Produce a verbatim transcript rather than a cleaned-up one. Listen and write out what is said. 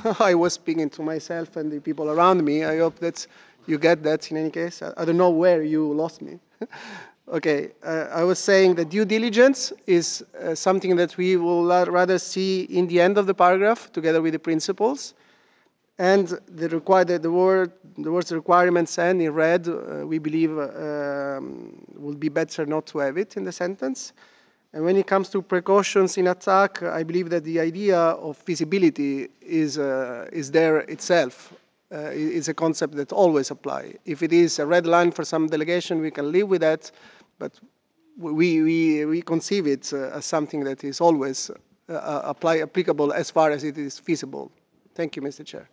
I was speaking to myself and the people around me. I hope that you get that in any case. I, I don't know where you lost me. Okay, uh, I was saying that due diligence is uh, something that we will rather see in the end of the paragraph together with the principles. And the, required, the, word, the words requirements and in red, uh, we believe uh, um, would be better not to have it in the sentence. And when it comes to precautions in attack, I believe that the idea of feasibility is, uh, is there itself. Uh, is a concept that always applies. If it is a red line for some delegation, we can live with that, but we, we, we conceive it uh, as something that is always uh, apply, applicable as far as it is feasible. Thank you, Mister Chair.